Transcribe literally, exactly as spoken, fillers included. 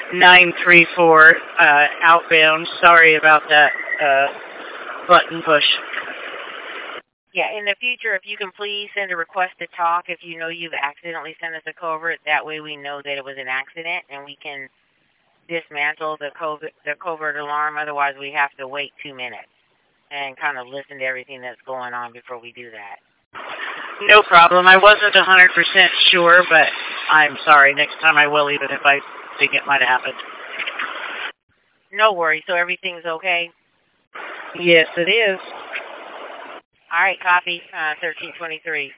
nine three four uh, outbound. Sorry about that uh, button push. Yeah, in the future, if you can please send a request to talk if you know you've accidentally sent us a covert. That way we know that it was an accident and we can dismantle the covert, the covert alarm. Otherwise, we have to wait two minutes and kind of listen to everything that's going on before we do that. No problem. I wasn't one hundred percent sure, but I'm sorry. Next time I will, even if I think it might have happened. No worries. So everything's okay? Yes, it is. All right, copy. Uh, thirteen twenty-three.